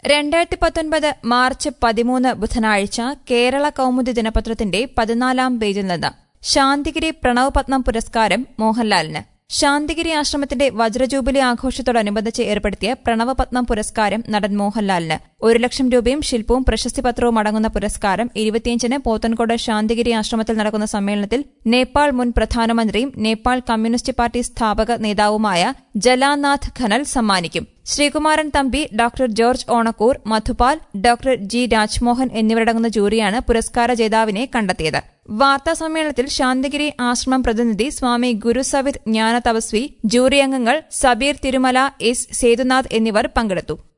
2019 March 13 ബുധനാഴ്ച കേരള കൗമുദി ദിനപത്രത്തിന്റെ 14-ാം പേജിൽ നിന്ന് ശാന്തിഗിരി പ്രണവ് പത്മം പുരസ്കാരം മോഹൻലാലിന്. ശാന്തിഗിരി ആശ്രമത്തിന്റെ വജ്രജൂബിലി ആഘോഷത്തോടനുബന്ധിച്ച് ഏർപ്പെടുത്തിയ പ്രണവ പത്മം പുരസ്കാരം നടൻ മോഹൻലാലിന്. 1 ലക്ഷം രൂപയും ശില്പവും പ്രശസ്തിപത്രവും അടങ്ങുന്ന പുരസ്കാരം 25-ന് പോത്തൻകോട് ശാന്തിഗിരി ആശ്രമത്തിൽ നടക്കുന്ന സമ്മേളനത്തിൽ നേപ്പാൾ മുൻ പ്രധാനമന്ത്രിയും നേപ്പാൾ കമ്മ്യൂണിസ്റ്റ് പാർട്ടി സ്ഥാപക നേതാവുമായ ജലാനാഥ് ഖനൽ സമ്മാനിക്കും. Sreekumaran Thampi, doctor George Onakkoor, Madhupal, doctor G Rajmohan എന്നിവരടങ്ങുന്ന ജൂറിയാണ് പുരസ്കാര ജേതാവിനെ കണ്ടെത്തിയത്. വാർത്താസമ്മേളനത്തിൽ ശാന്തിഗിരി ആശ്രമം പ്രതിനിധി സ്വാമി ഗുരുസവിത് ജ്ഞാന തപസ്വി, ജൂറി അംഗങ്ങൾ സബീർ തിരുമല, എസ് സേതുനാഥ് എന്നിവർ പങ്കെടുത്തു.